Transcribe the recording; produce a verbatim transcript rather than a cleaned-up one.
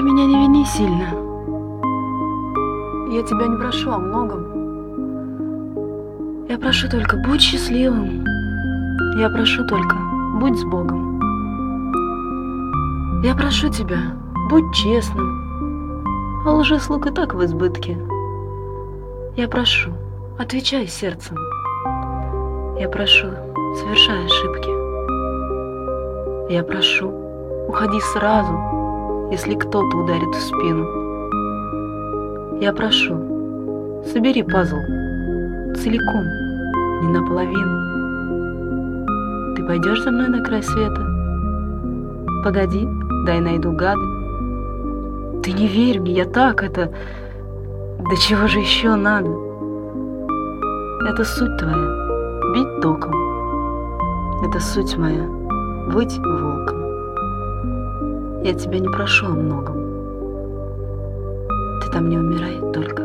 меня не вини сильно. Я тебя не прошу о многом. Я прошу только, будь счастливым. Я прошу только, будь с Богом. Я прошу тебя, будь честным. А лжеслуг и так в избытке. Я прошу, отвечай сердцем. Я прошу, совершай ошибки. Я прошу, уходи сразу, если кто-то ударит в спину. Я прошу, собери пазл целиком, не наполовину. Ты пойдешь за мной на край света? Погоди, дай найду гады. Ты не верь мне, я так это... Да чего же еще надо? Это суть твоя, бить током. Это суть моя, быть волком. Я тебя не прошу о многом. Ты там не умирай только.